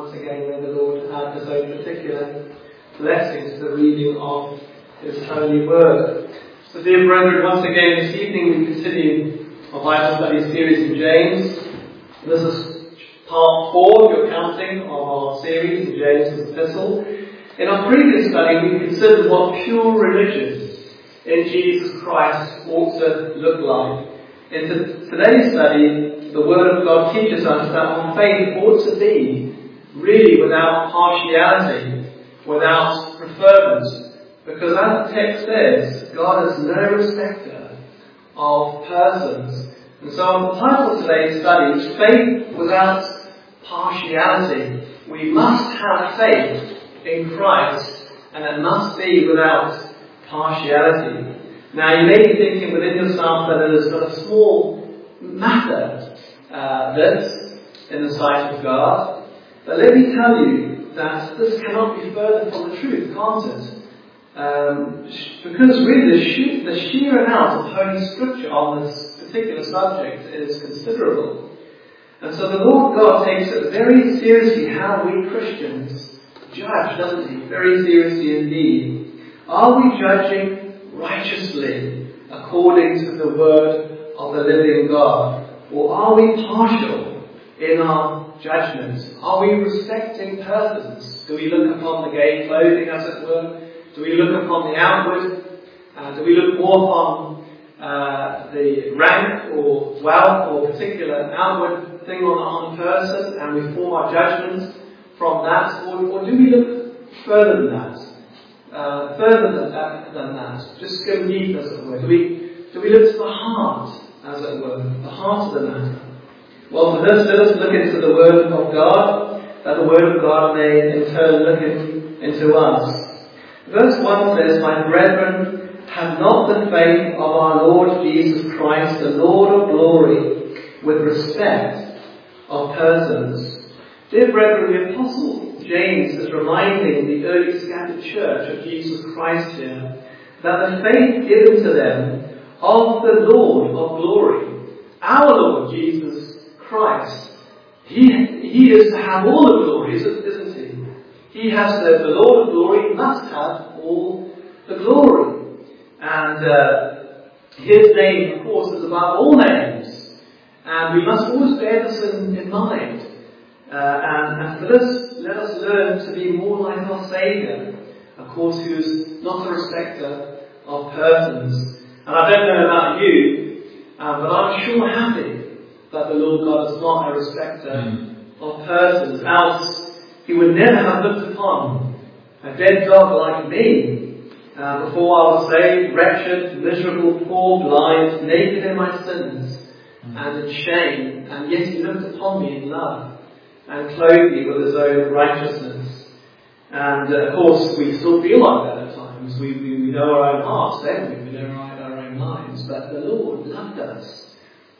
once again may the Lord add His own particular blessings to the reading of His holy word. So dear brethren, once again this evening we continue our Bible study series in James. This is part 4, if you're counting, of our series in James' epistle. In our previous study we considered what pure religion in Jesus Christ ought to look like. In today's study, the Word of God teaches us that our faith ought to be really without partiality, without preference, because as the text says, God is no respecter of persons. And so on the title of today's study is Faith Without Partiality. We must have faith in Christ, and it must be without partiality. Now you may be thinking within yourself that it is but a small matter, this, in the sight of God. But let me tell you that this cannot be further from the truth, can't it? Because really the sheer amount of Holy Scripture on this particular subject is considerable. And so the Lord God takes it very seriously how we Christians judge, doesn't He? Very seriously indeed. Are we judging righteously according to the word of the living God? Or are we partial in our judgments? Are we respecting persons? Do we look upon the gay clothing, as it were? Do we look upon the outward? Do we look more upon the rank or wealth or particular outward thing on a person, and we form our judgments from that? Or do we look further than that? Than that, just go deep, as it were. Do we look to the heart, as it were, the heart of the matter? Well, for this, let us look into the Word of God, that the Word of God may in turn look into us. Verse 1 says, "My brethren, have not the faith of our Lord Jesus Christ, the Lord of glory, with respect of persons." Dear brethren, the Apostle James is reminding the early scattered church of Jesus Christ here that the faith given to them of the Lord of glory, our Lord Jesus Christ, He is to have all the glory, isn't He? He has said the Lord of glory must have all the glory. And His name, of course, is above all names. And we must always bear this in mind. And for this, let us learn to be more like our Saviour, of course, who is not a respecter of persons. And I don't know about you, but I'm sure happy that the Lord God is not a respecter of persons, else He would never have looked upon a dead dog like me before I was saved, wretched, miserable, poor, blind, naked in my sins, and in shame, and yet He looked upon me in love and clothed me with His own righteousness. And of course we still feel like that at times. We know our own hearts, don't we? We know our own minds. But the Lord loved us.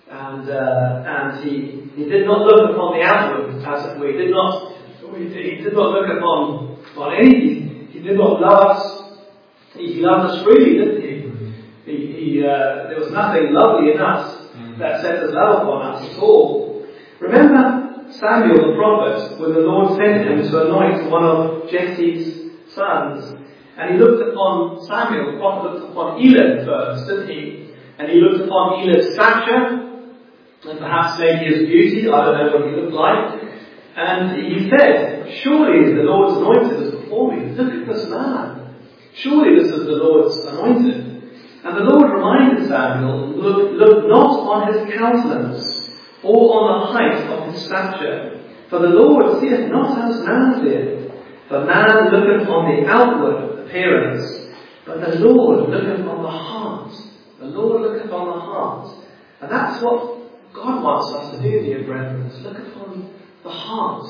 And He did not look upon the outward, as it were. He did not look upon anything. He did not love us. He loved us freely, didn't He? There was nothing lovely in us that set His love upon us at all. Remember Samuel the prophet, when the Lord sent him to anoint one of Jesse's sons. And he looked upon Samuel, the prophet looked upon Eliab first, didn't he? And he looked upon Eliab's stature, and perhaps maybe his beauty, I don't know what he looked like. And he said, "Surely the Lord's anointed is before me. Look at this man. Surely this is the Lord's anointed." And the Lord reminded Samuel, "Look not on his countenance, or on the height of his stature. For the Lord seeth not as man seeth. For man looketh on the outward appearance, but the Lord looketh on the heart." The Lord looketh on the heart. And that's what God wants us to do, dear brethren, is look upon the heart.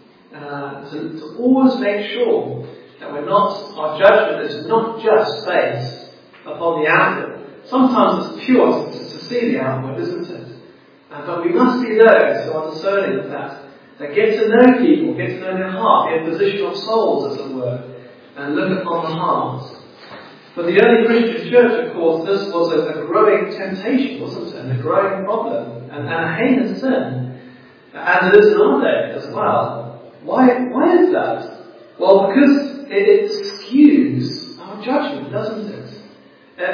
To always make sure that our judgment is not just based upon the outward. Sometimes it's pure to see the outward, isn't it? But we must be those who are discerning of that get to know people, get to know their heart, be a physician of souls, as it were, and look upon the heart. For the early Christian church, of course, this was a growing temptation, wasn't it? And a growing problem, and a heinous sin. As it is in our day as well. Why is that? Well, because it skews our judgment, doesn't it? It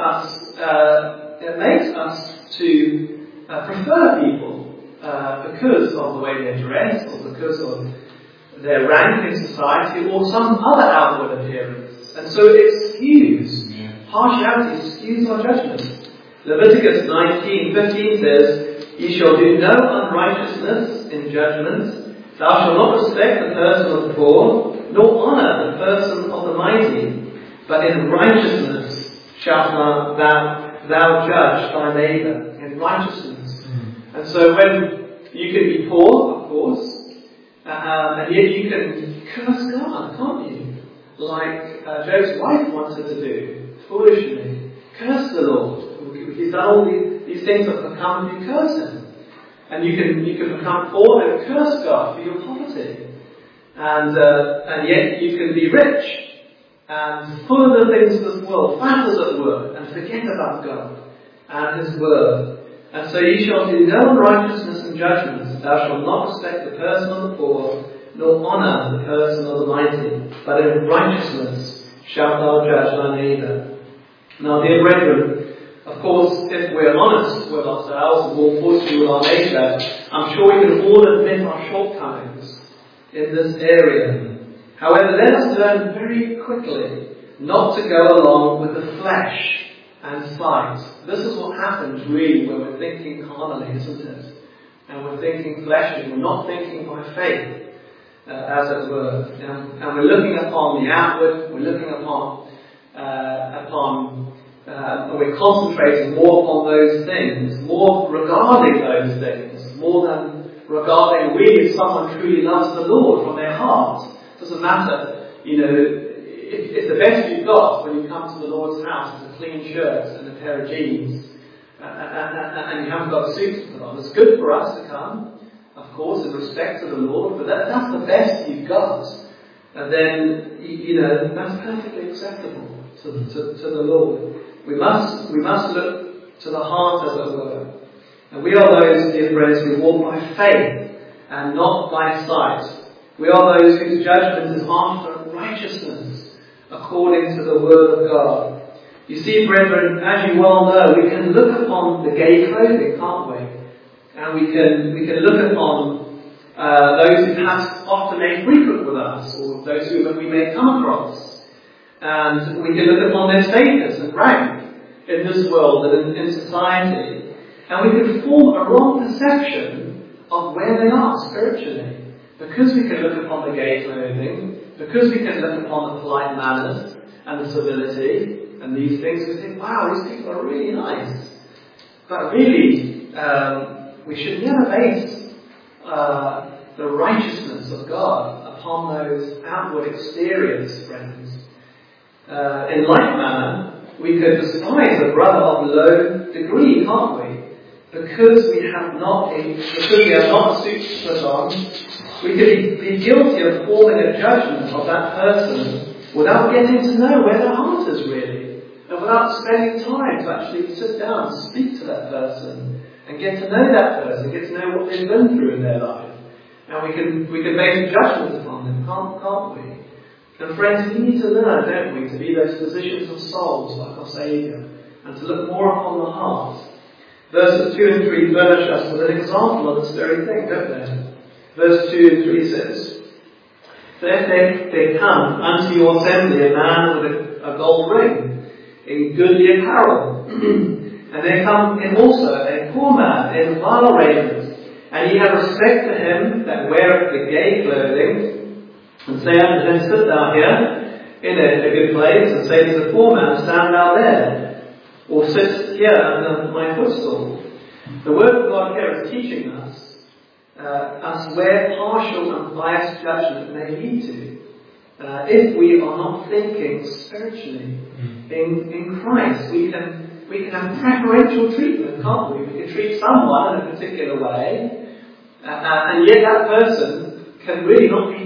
makes us to prefer people because of the way they dress, or because of their rank in society, or some other outward appearance. And so it skews. Partiality skews our judgment. Leviticus 19:15 says, "Ye shall do no unrighteousness in judgment. Thou shalt not respect the person of the poor, nor honour the person of the mighty. But in righteousness shalt thou judge thy neighbour." In righteousness. And so when you can be poor, of course, and yet you can curse God, can't you? Like Job's wife wanted to do, foolishly. Curse the Lord. He's done all these things that have come and you curse him. And you can become poor and curse God for your poverty. And yet you can be rich and full of the things of this world, fat as it were, and forget about God and His Word. And so ye shall do no unrighteousness in judgment. Thou shalt not respect the person of the poor, nor honour the person of the mighty. But in righteousness shalt thou judge thy neighbour. Now, dear brethren, of course, if we're honest with ourselves, and more fortunately with our nature, I'm sure we can all admit our shortcomings in this area. However, let us learn very quickly not to go along with the flesh and sight. This is what happens really when we're thinking carnally, isn't it? And we're thinking fleshly, we're not thinking by faith, as it were. And we're looking upon the outward, we're looking upon we're concentrating more upon those things, more regarding those things, more than regarding really if someone truly loves the Lord from their heart. It doesn't matter, if the best you've got when you come to the Lord's house is a clean shirt and a pair of jeans, and you haven't got a suit to put on. It's good for us to come, of course, in respect to the Lord, but that's the best you've got. And then, that's perfectly acceptable to the Lord. We must look to the heart, as it were. And we are those, dear friends, who walk by faith and not by sight. We are those whose judgment is after righteousness, according to the Word of God. You see, brethren, as you well know, we can look upon the gay clothing, can't we? And we can look upon those who perhaps often may frequent with us, or those who we may come across. And we can look upon their status and rank in this world and in society. And we can form a wrong perception of where they are spiritually. Because we can look upon the gay clothing, because we can look upon the polite manners and the civility and these things, we think, wow, these people are really nice. But really, we should never base the righteousness of God upon those outward exteriors, friends. In like manner, we could despise a brother of low degree, can't we? Because we have not a suit to put on, we could be guilty of forming a judgment of that person without getting to know where their heart is really, and without spending time to actually sit down and speak to that person and get to know that person, get to know what they've been through in their life, and we can make a judgment upon them, can't we? And friends, we need to learn, don't we, to be those physicians of souls like our Saviour, and to look more upon the heart. Verses 2 and 3 furnish us with an example of this very thing, don't they? Verse 2 and 3 says, "So if they come unto your assembly a man with a gold ring, in goodly apparel, and there come in also a poor man in vile raiment, and ye have respect to him that weareth the gay clothing, and say unto him, Sit thou here in a good place, and say to the poor man, Stand thou there, or sit here under my footstool." The Word of God here is teaching us where partial and biased judgment may lead to, if we are not thinking spiritually in Christ. We can have preferential treatment, can't we? We can treat someone in a particular way, and yet that person can really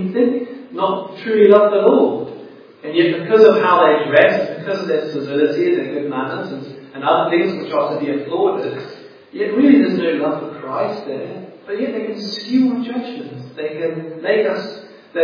not truly love the Lord. And yet because of how they dress, because of their civility, their good manners, and other things which are to be applauded, yet really there's no love for Christ there. but yet they can skew our judgment. They can make us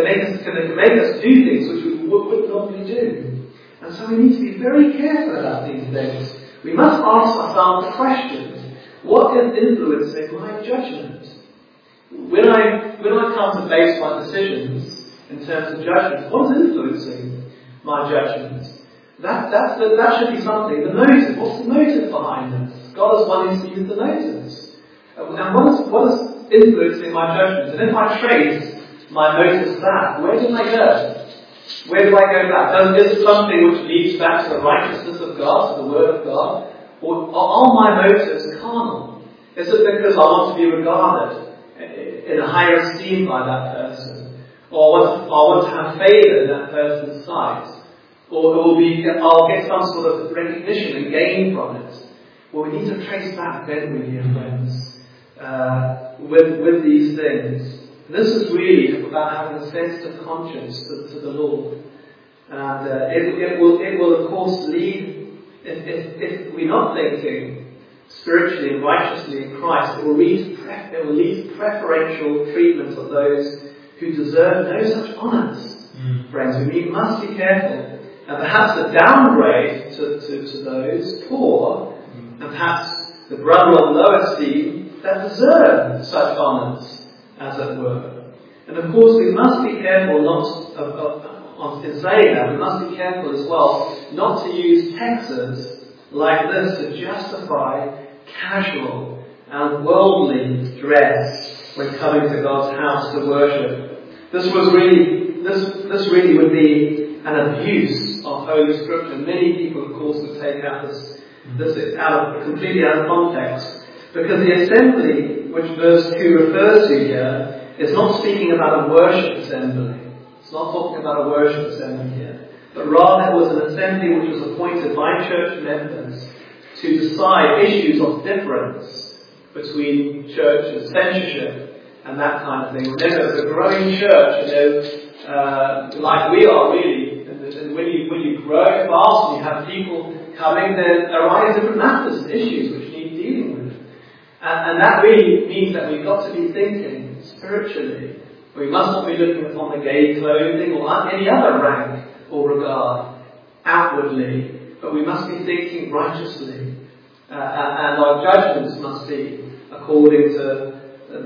do things which we would normally do. And so we need to be very careful about these things. We must ask ourselves the question, what is influencing my judgment? When I come to base my decisions in terms of judgment, what is influencing my judgment? That should be something. The motive. What's the motive behind this? God is wanting to use the motives. And what is influencing my judgment? And if I trace my motives back, where do I go? Where do I go back? Is it something which leads back to the righteousness of God, to the Word of God? Or are my motives carnal? Is it because I want to be regarded in a higher esteem by that person? Or I want to have favour in that person's sight? Or I'll get some sort of recognition and gain from it? Well, we need to trace back, don't we, dear friends, with these things. This is really about having a sensitive conscience to the Lord. And it will of course lead, if we're not thinking spiritually and righteously in Christ, it will lead to preferential treatment of those who deserve no such honours. Friends, we must be careful. And perhaps a downgrade to those poor, and perhaps the brother of low esteem that deserve such honours, as it were. And of course we must be careful in saying that, we must be careful as well not to use texts like this to justify casual and worldly dress when coming to God's house to worship. This really would be an abuse of Holy Scripture. Many people, of course, would take out this completely out of context. Because the assembly, which verse 2 refers to here, is not speaking about a worship assembly. It's not talking about a worship assembly here. But rather it was an assembly which was appointed by church members to decide issues of difference between church and censorship and that kind of thing. Remember, it's a growing church, like we are really. And when you grow fast and you have people coming, then arise different matters and issues which need dealing with. And that really means that we've got to be thinking spiritually. We must not be looking upon the gay clothing or any other rank or regard outwardly, but we must be thinking righteously. And our judgments must be according to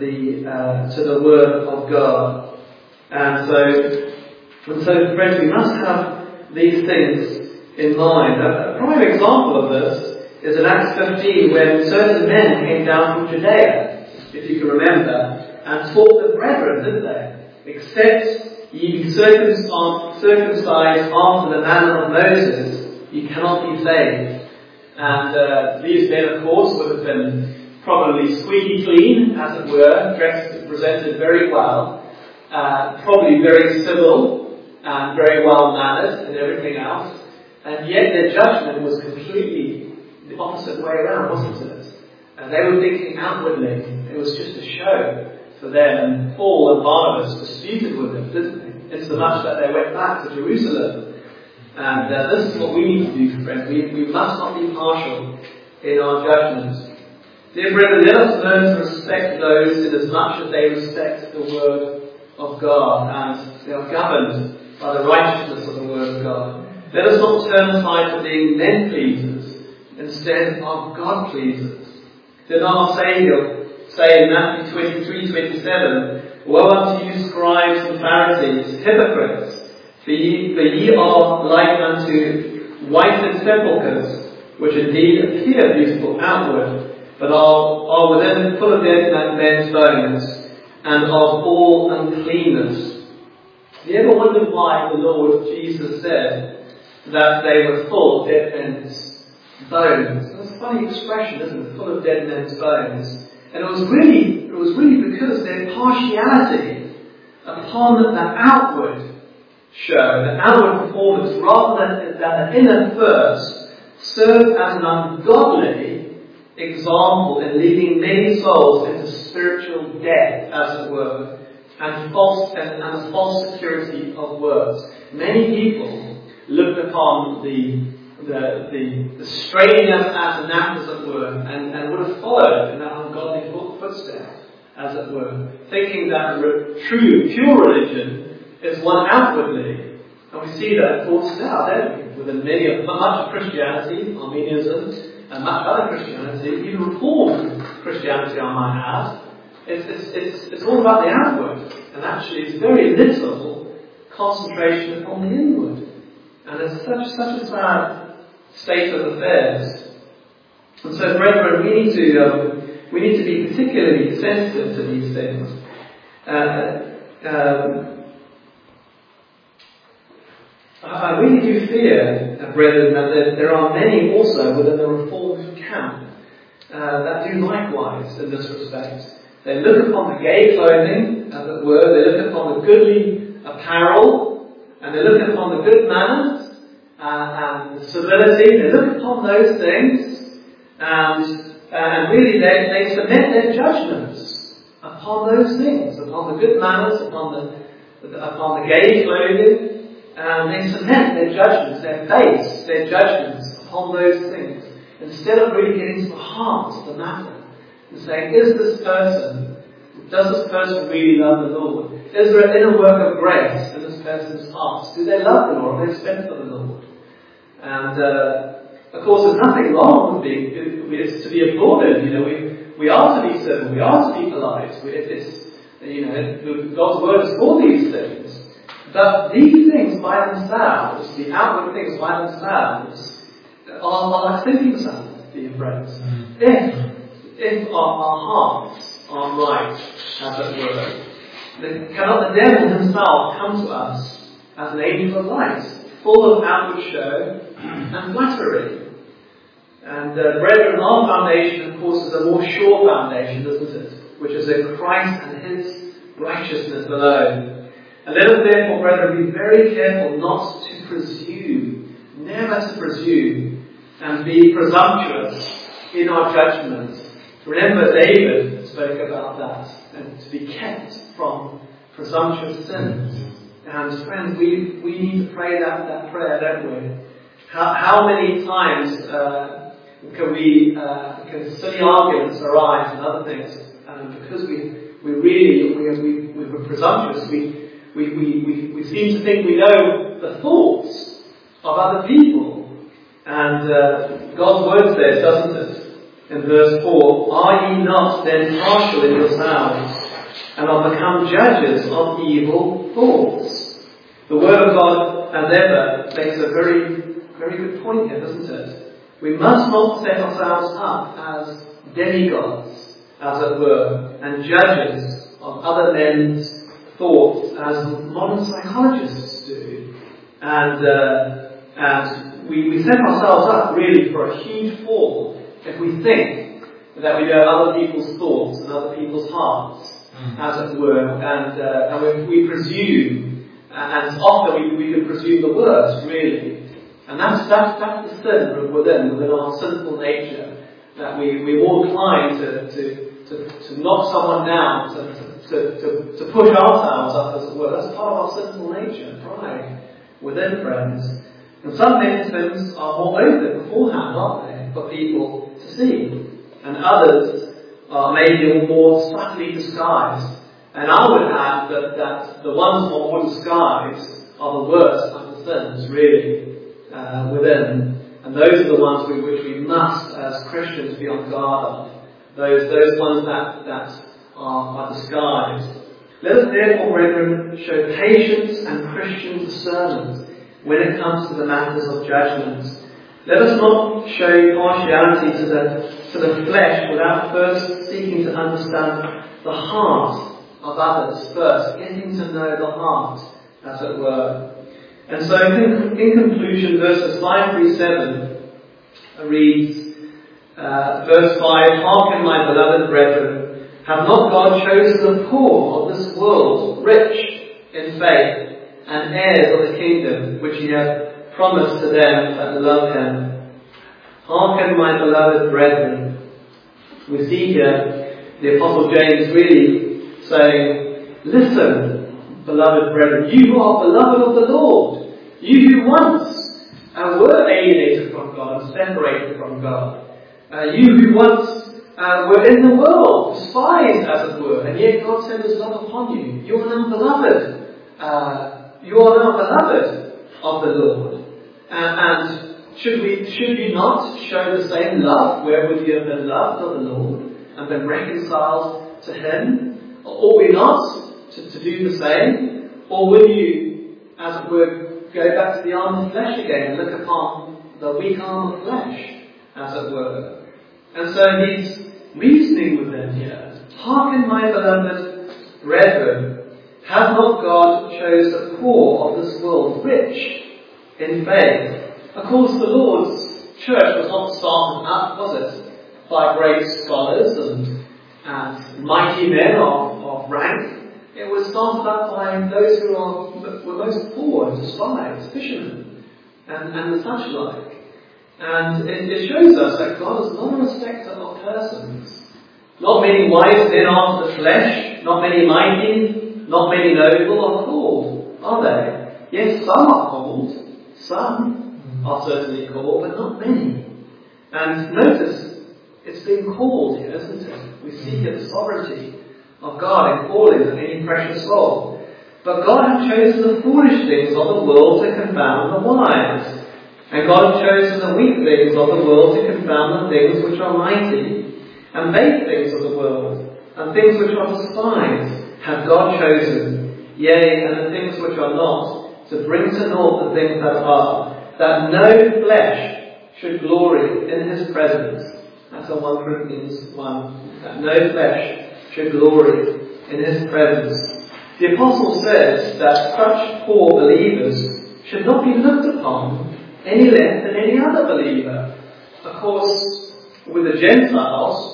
the Word of God. And so, friends, we must have these things in mind. A prime example of this is in Acts 15, when certain men came down from Judea, if you can remember, and taught the brethren, didn't they? Except ye be circumcised after the manner of Moses, ye cannot be saved. And these men, of course, would have been probably squeaky clean, as it were, dressed, presented very well, probably very civil and very well mannered and everything else. And yet their judgment was completely the opposite way around, wasn't it? And they were thinking outwardly it was just a show for them, and Paul and Barnabas disputed with them, didn't they? Insomuch that they went back to Jerusalem. And this is what we need to do, friends. We must not be partial in our judgment. Dear brethren, let us learn to respect those in as much as they respect the Word of God, and they are governed by the righteousness of the Word of God. Let us not turn aside to being men pleasers instead of God pleasers. Did our Saviour say in Matthew 23:27, Woe unto you, scribes and Pharisees, hypocrites! For ye are like unto whited sepulchres, which indeed appear beautiful outward, but are within full of dead men's bones, and of all uncleanness. Have you ever wondered why the Lord Jesus said that they were full of dead men's bones? That's a funny expression, isn't it? Full of dead men's bones. And it was really because their partiality upon the outward show, the outward performance, rather than the inner thirst, served as an ungodly example in leading many souls into spiritual death, as it were, and a false security of words. Many people looked upon the straining as a gnat, as it were, and would have followed in that ungodly footstep. as it were, thinking that true, pure religion is one outwardly. And we see that thoughts now, don't we? Within much of Christianity, Arminianism, and much other Christianity, even Reformed Christianity, I might add, it's all about the outward, and actually it's very little concentration upon the inward. And it's such a sad state of affairs. And so, brethren, we need to be particularly sensitive to these things. I really do fear, brethren, that there are many also within the Reformed camp that do likewise in this respect. They look upon the gay clothing, as it were, they look upon the goodly apparel, and they look upon the good manners and the civility. They look upon those things, and really they submit their judgments upon those things, upon the good manners, upon the gay clothing. And they cement their judgments, they base their judgments upon those things, instead of really getting to the heart of the matter and saying, does this person really love the Lord? Is there an inner work of grace in this person's heart? Do they love the Lord? Are they spent for the Lord? And of course, there's nothing wrong with it's to be applauded. We are to be civil, we are to be polite. God's word is for these things. But these things by themselves, the outward things by themselves, are like sinking sand, dear friends. If our hearts are right, as it were, then cannot the devil himself come to us as an angel of light, full of outward show and flattery? And brethren, our foundation, of course, is a more sure foundation, isn't it? Which is in Christ and His righteousness alone. And let us therefore, brethren, be very careful not to presume, never to presume, and be presumptuous in our judgment. Remember, David spoke about that, and to be kept from presumptuous sins. And friends, we need to pray that prayer, don't we? How many times can silly arguments arise and other things, and because we were presumptuous, we seem to think we know the thoughts of other people. And God's word says, doesn't it, in verse 4, are ye not then partial in yourselves, and are become judges of evil thoughts? The word of God, as ever, makes a very, very good point here, doesn't it? We must not set ourselves up as demigods, as it were, and judges of other men's thoughts, as modern psychologists do. And we set ourselves up really for a huge fall if we think that we know other people's thoughts and other people's hearts, as it were, and we presume, and often we can presume the worst, really. And that's the sin within our sinful nature, that we're more inclined to knock someone down, to push ourselves up, as it were. That's part of our sinful nature, pride within, friends. And some things are more open beforehand, aren't they, for people to see. And others are maybe more subtly disguised. And I would add that the ones who are more disguised are the worst of the sins, really, within. And those are the ones which we must, as Christians, be on guard of. Those ones that are disguised. Let us therefore, brethren, show patience and Christian discernment when it comes to the matters of judgment. Let us not show partiality to the flesh without first seeking to understand the heart of others first, getting to know the heart, as it were. And so in conclusion, verses 5 through 7 reads, verse 5, hearken, my beloved brethren, have not God chosen the poor of this world rich in faith and heirs of the kingdom which he hath promised to them that love him? Hearken, my beloved brethren. We see here the Apostle James really saying, listen, beloved brethren, you who are beloved of the Lord, you who once were alienated from God and separated from God, you who once were in the world, despised as it were, and yet God sent His love upon you. You are now beloved. You are now beloved of the Lord. And should you not show the same love wherewith you have been loved of the Lord and been reconciled to Him? Ought we not to do the same? Or will you, as it were, go back to the arm of flesh again and look upon the weak arm of flesh, as it were? And so He's reasoning with them here. Hearken, my beloved brethren, have not God chose the poor of this world rich in faith? Of course, the Lord's church was not started up, was it, by great scholars and mighty men of rank. It was started up by those who were most poor and despised, fishermen and such like. And it shows us that God is not a respecter of persons. Not many wise men after the flesh, not many mighty, not many noble are called, are they? Yes, some are called, some are certainly called, but not many. And notice, it's being called here, isn't it? We see here the sovereignty of God in calling any precious soul. But God hath chosen the foolish things of the world to confound the wise. And God hath chosen the weak things of the world to confound the things which are mighty. And vain things of the world, and things which are despised, hath God chosen, yea, and the things which are not, to bring to naught the things that are, that no flesh should glory in His presence. That's in 1 Corinthians 1. That no flesh should glory in His presence. The Apostle says that such poor believers should not be looked upon any less than any other believer. Of course, with the Gentiles,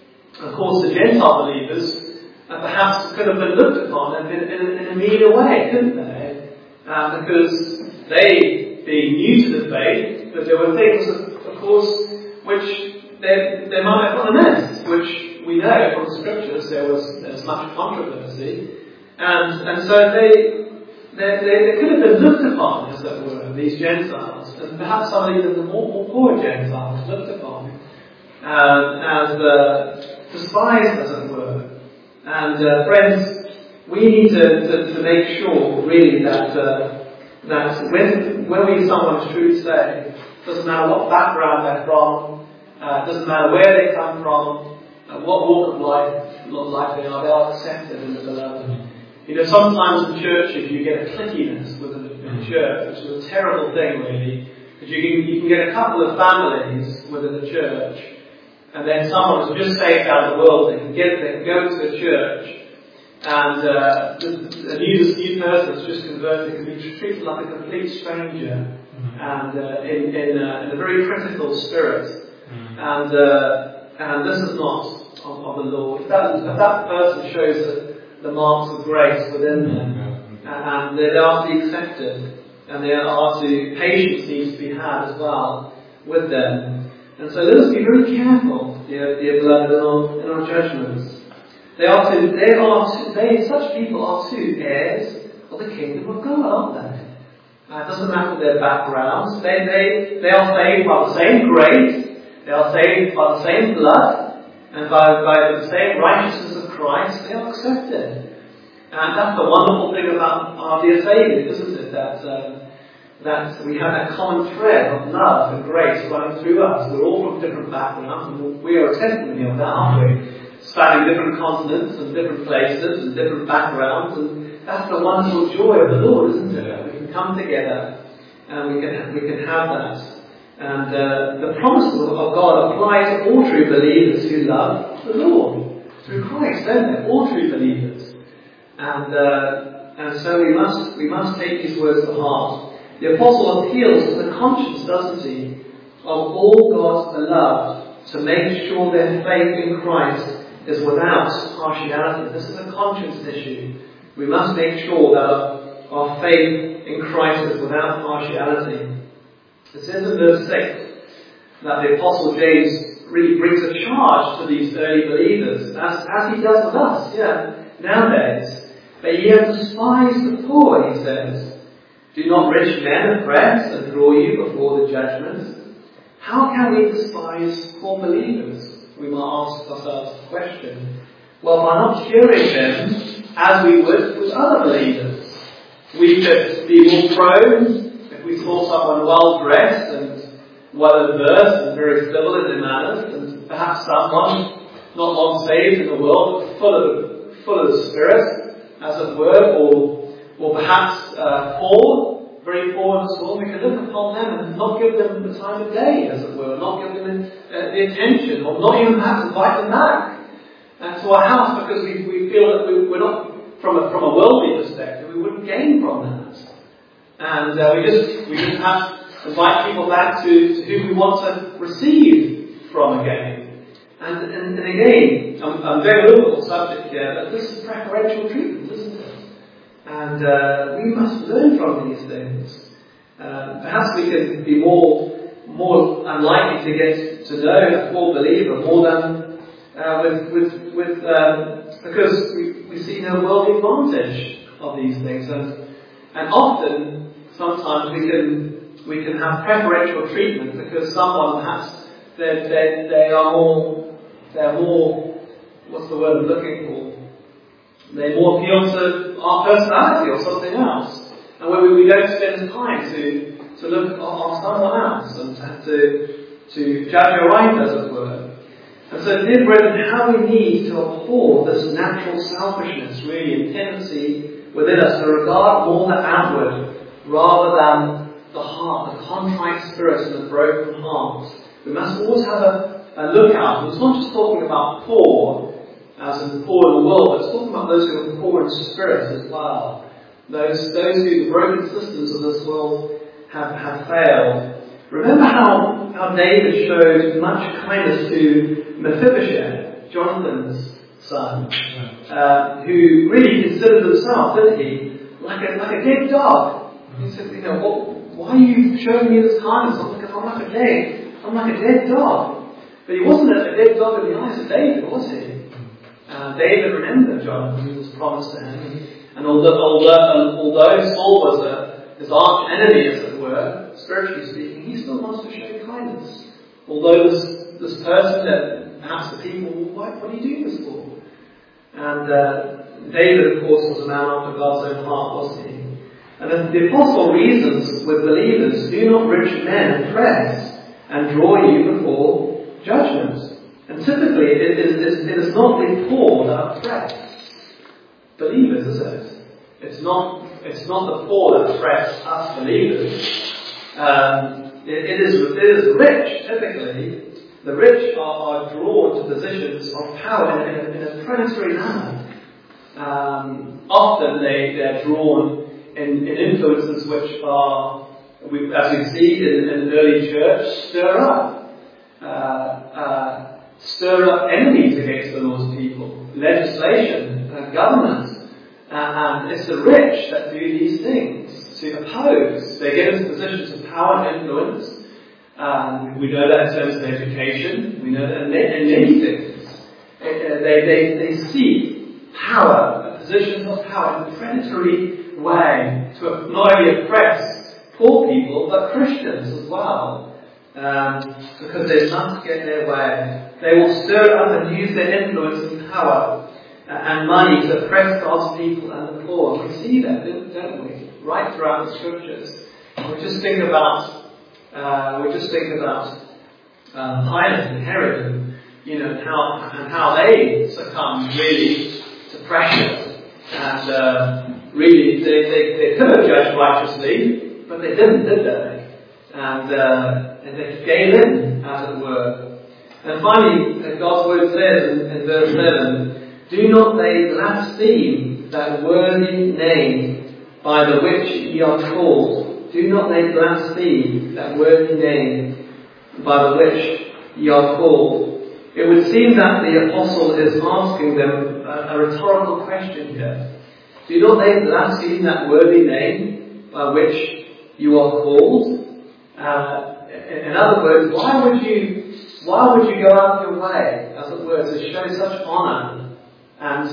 the Gentile believers perhaps could have been looked upon in a meaner way, couldn't they? Because they, being new to the faith, but there were things, of course, which they might have missed, which we know from the Scriptures there's much controversy, and so they could have been looked upon, as it were, these Gentiles, and perhaps some of the more poor Gentiles looked upon as despised, as it were. And friends, we need to make sure, really, that when we someone's truth say, doesn't matter what background they're from, doesn't matter where they come from, what walk of life they are accepted in the beloved. You know, sometimes in churches you get a clickiness within the church, which is a terrible thing, really, because you can get a couple of families within the church. And then someone who's just saved out of the world, they can go to a church, and a new person that's just converted can be treated like a complete stranger, and in a very critical spirit. And this is not of the Lord. If that person shows the marks of grace within them, and they are to be accepted, and patience needs to be had as well with them. And so let us be very careful, dear beloved, in our judgments. Such people are too heirs of the kingdom of God, aren't they? It doesn't matter their backgrounds. They are saved by the same grace. They are saved by the same blood, and by the same righteousness of Christ. They are accepted. And that's the wonderful thing about our dear Saviour, isn't it? That we have that common thread of love and grace running through us. We're all from different backgrounds, and we are a testimony of that, aren't we? Spanning different continents and different places and different backgrounds, and that's the wonderful joy of the Lord, isn't it? We can come together and we can have that. And the promises of God apply to all true believers who love the Lord through Christ, don't they? All true believers, and so we must take these words to heart. The Apostle appeals to the conscience, doesn't he, of all God's beloved, to make sure their faith in Christ is without partiality. This is a conscience issue. We must make sure that our faith in Christ is without partiality. It says in verse 6 that the Apostle James really brings a charge to these early believers, as he does with us, nowadays. But ye have despised the poor, he says. Do not rich men oppress and draw you before the judgment? How can we despise poor believers? we might ask ourselves the question, well, by not curing them as we would with other believers, we could be more prone, if we saw someone well dressed and well versed and very civil in their manners, and perhaps someone not long saved in the world, but full of the Spirit, as it were, or perhaps poor, very poor in the soul, we could look upon them and not give them the time of day, as it were, not give them the attention, or not even perhaps invite them back to our house, because we feel that we're not, from a worldly perspective, we wouldn't gain from that. And we just perhaps invite people back to who we want to receive from again. And again, I'm very liberal subject here, but this is preferential treatment, isn't it? And we must learn from these things. Perhaps we can be more unlikely to get to know a full believer more than because we see no worldly advantage of these things, and often, sometimes we can have preferential treatment because someone perhaps they're more, what's the word I'm looking for? They more appeal to our personality or something else, and when we don't spend time to look on someone else and to judge aright, as it were. And so, dear brethren, how we need to abhor this natural selfishness, really, and tendency within us to regard more the outward rather than the heart, the contrite spirit and the broken heart. We must always have a lookout. And it's not just talking about poor, as in poor in the world, but it's talking about those who are poor in spirit as well. Those who the broken systems of this world have failed. Remember how David showed much kindness to Mephibosheth, Jonathan's son, who really considered himself, didn't he, like a dead dog. He said, why are you showing me this kindness? I'm like a dead dog. But he wasn't a dead dog in the eyes of David, was he? David remembered Jonathan, who was promised to him. And although Saul was his arch enemy, as it were, spiritually speaking, he still wants to show kindness. Although this person that perhaps the people, what do you do this for? And David, of course, was a man after God's own heart, wasn't he? And the apostle reasons with believers, do not rich men oppress and draw you before judgment. And typically it is not the poor that oppress believers, is it? It's not the poor that oppress us believers. It is the rich, typically. The rich are drawn to positions of power in a predatory manner. Often they're drawn in influences which are, as we see in the early church, stir up enemies against the Lord's people, legislation, government, and it's the rich that do these things to oppose. They get into positions of power and influence. We know that in terms of education. We know that in many things. They seek power, positions of power in a predatory way to not only oppress poor people but Christians as well, because they must get their way. They will stir up and use their influence and power and money to oppress God's people and the poor. We see that, don't we? Right throughout the scriptures. We just think about Pilate and Herod, and how they succumbed really to pressure, and really they could have judged righteously, but they didn't, did they? And they gave in, as it were. And finally, God's word says in verse 7, do not they blaspheme that worthy name by the which ye are called? Do not they blaspheme that worthy name by the which ye are called? It would seem that the apostle is asking them a rhetorical question here. Do not they blaspheme that worthy name by which you are called? In other words, why would you go out of your way, as it were, to show such honour and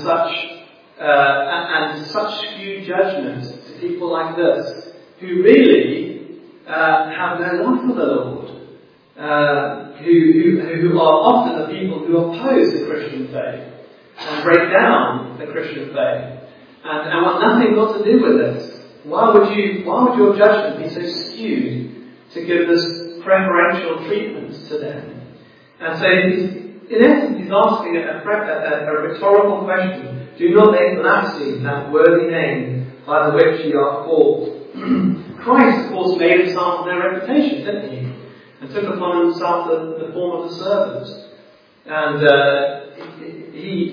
such skewed judgment to people like this, who really have no love for the Lord, who are often the people who oppose the Christian faith and break down the Christian faith and want nothing got to do with it. Why would your judgment be so skewed to give this preferential treatment to them? And so in essence he's asking a rhetorical question. Do not they blaspheme that worthy name by the which ye are called? Christ, of course, made himself their reputation, didn't he? And took upon himself the form of a servant. And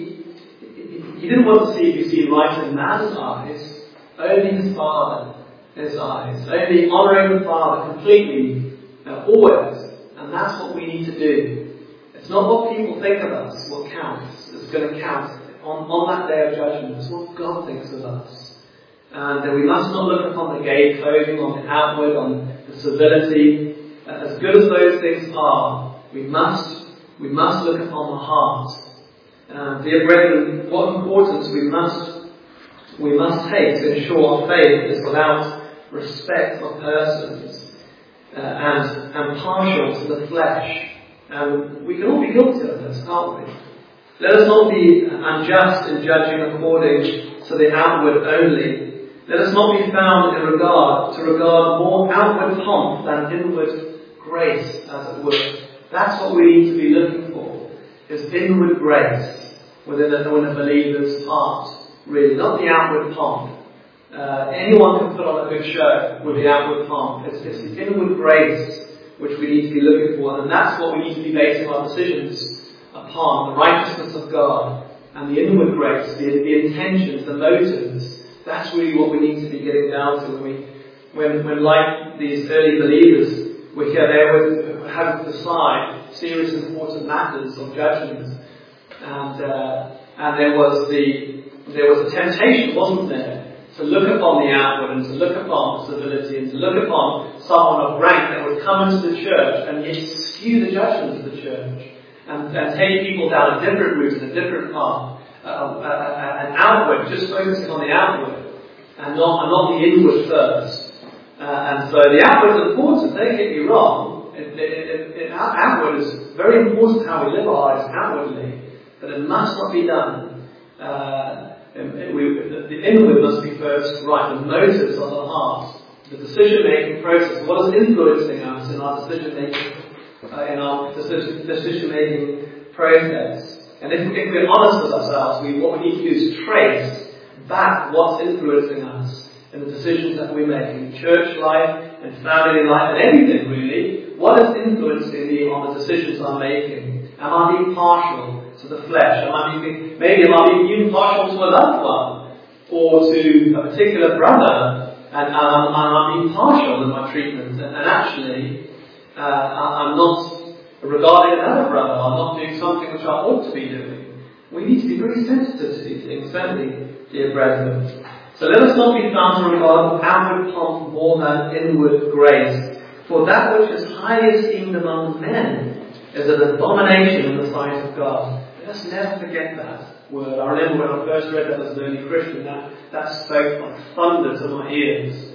he didn't want to be seen right in man's eyes, only his Father's eyes. Only honouring the Father completely, always. And that's what we need to do. It's not what people think of us what counts. It's going to count on that day of judgment. It's what God thinks of us. And we must not look upon the gay clothing, on the outward, on the civility. As good as those things are, we must look upon the heart. Dear brethren, what importance we must take to ensure our faith is without respect of persons and partial to the flesh. We can all be guilty of this, can't we? Let us not be unjust in judging according to the outward only. Let us not be found to regard more outward pomp than inward grace, as it were. That's what we need to be looking for, is inward grace within a believer's heart, really, not the outward pomp. Anyone can put on a good show with the outward pomp. It's the inward grace which we need to be looking for, and that's what we need to be basing our decisions upon, the righteousness of God and the inward grace, the intentions, the motives. That's really what we need to be getting down to when like these early believers, we're here, they would have to decide serious important matters of judgment. And there was a temptation, wasn't there, to look upon the outward and to look upon civility and to look upon someone of rank that would come into the church and yet skew the judgment of the church and take people down a different route and a different path. And outward, just focusing on the outward and not the inward first. And so the outward is important, don't get me wrong. Outward is very important how we live our lives outwardly, but it must not be done. The inward must be first right, the motives of the heart, the decision-making process, what is influencing us in our decision-making, decision-making process. And if we're honest with ourselves, what we need to do is trace back what's influencing us in the decisions that we make in church life, and family life, and everything really. What is influencing me on the decisions I'm making? Am I being partial to the flesh? Am I being even partial to a loved one or to a particular brother? And am I being partial in my treatment? And actually, I'm not regarding another brother. I'm not doing something which I ought to be doing. We need to be very sensitive to these things, don't we, dear brethren? So let us not be found to regard outward pomp more than inward grace. For that which is highly esteemed among men is an abomination in the sight of God. Let us never forget that word. I remember when I first read that as an early Christian, that spoke like thunder to my ears.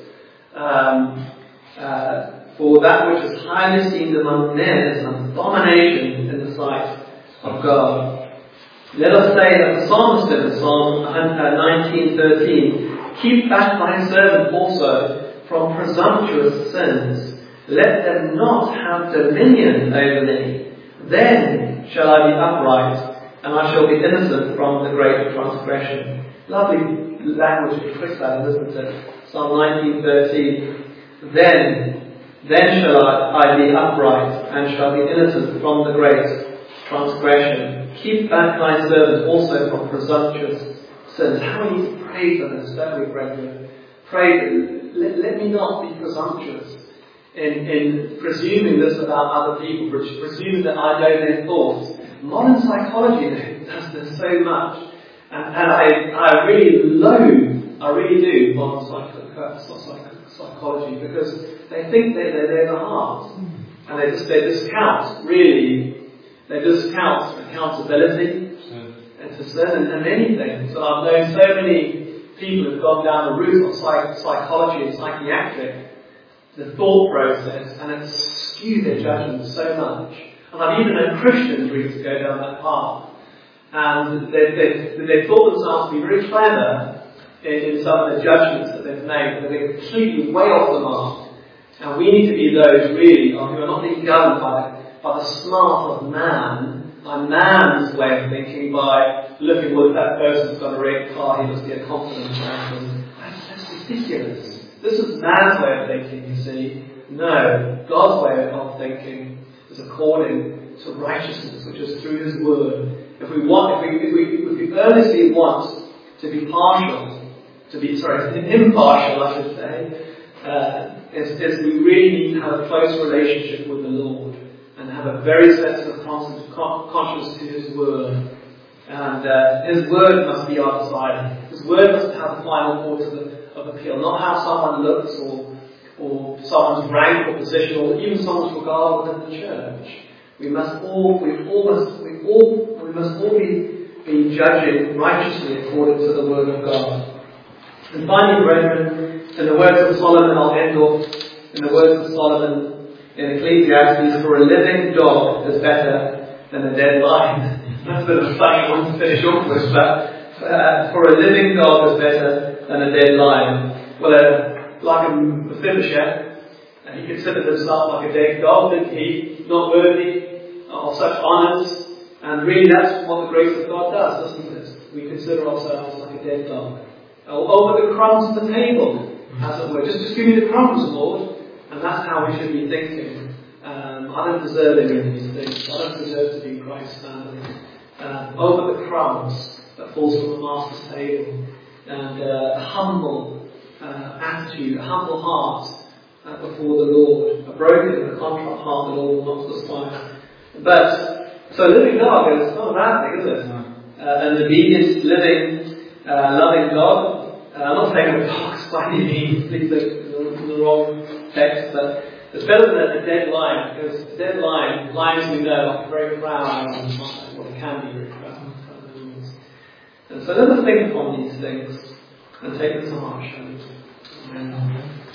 For that which is highly esteemed among men is an abomination in the sight of God. Let us say that the psalmist in Psalm 19:13, keep back thy servant also from presumptuous sins. Let them not have dominion over me. Then shall I be upright, and I shall be innocent from the great transgression. Lovely language to twist that, isn't it? Psalm 19:13. Then shall I be upright, and shall be innocent from the great transgression. Keep back thy servant also from presumptuous sins. How we need to pray for this, don't we, brethren? Pray, let me not be presumptuous in presuming this about other people, presuming that I know their thoughts. Modern psychology does this so much, and I really do modern psychology, because they think they're the heart, and they discount accountability and to sin and many things. So I've known so many people who've gone down the route of psychology and psychiatric, the thought process, and it's skew their judgment so much. And I've even known Christians really go down that path. And they thought themselves to be very clever in some of the judgments that they've made, but they're completely way off the mark. And we need to be those really who are not being governed by the smart of man, by man's way of thinking, by looking, well, if that person's got a great car, he must be a confident person. That's ridiculous. This is man's way of thinking, you see. No, God's way of thinking is according to righteousness, which is through His Word. If we earnestly want to be impartial, I should say, is we really need to have a close relationship with the Lord and have a very sensitive conscience to His Word. And His Word must be our decider. His Word must have the final court of appeal, not how someone looks or someone's rank or position or even someone's regard within the church. We must all be judging righteously according to the Word of God. And finally, brethren, in the words of Solomon, I'll end off in the words of Solomon in Ecclesiastes, for a living dog is better than a dead lion. That's a bit of a funny one to finish off with, but for a living dog is better than a dead lion. Well, like a Mephibosheth, he considered himself like a dead dog, didn't he? Not worthy of such honours. And really that's what the grace of God does, doesn't it? We consider ourselves like a dead dog. Over the crumbs of the table, as it were. Just give me the crumbs, Lord. And that's how we should be thinking. I don't deserve any of these things. I don't deserve to be in Christ's family. Over the crumbs that falls from the Master's table. And a humble attitude, a humble heart before the Lord. A broken and a contrite heart the Lord will not despise. But, so living dog is not a bad thing, is it? An obedient, living, loving dog. I'm not saying a dog's by any means, please look in the wrong text, but it's better than a dead lion, because a dead lion, lions we know are very proud and well, they can be very proud. And so let us think upon these things and take them to heart. Amen.